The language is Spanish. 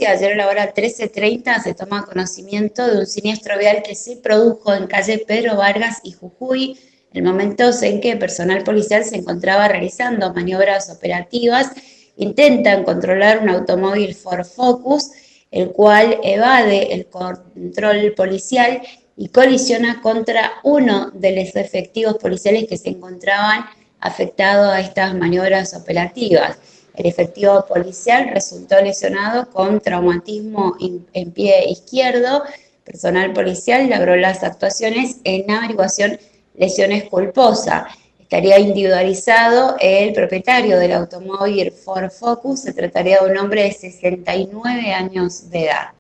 noticia, ayer a la hora 13:30 se toma conocimiento de un siniestro vial que se produjo en calle Pedro Vargas y Jujuy, en momentos en que personal policial se encontraba realizando maniobras operativas. Intentan controlar un automóvil Ford Focus, el cual evade el control policial y colisiona contra uno de los efectivos policiales que se encontraban afectados a estas maniobras operativas. El efectivo policial resultó lesionado con traumatismo en pie izquierdo. Personal policial logró las actuaciones en averiguación lesiones culposa. Estaría individualizado el propietario del automóvil Ford Focus. Se trataría de un hombre de 69 años de edad.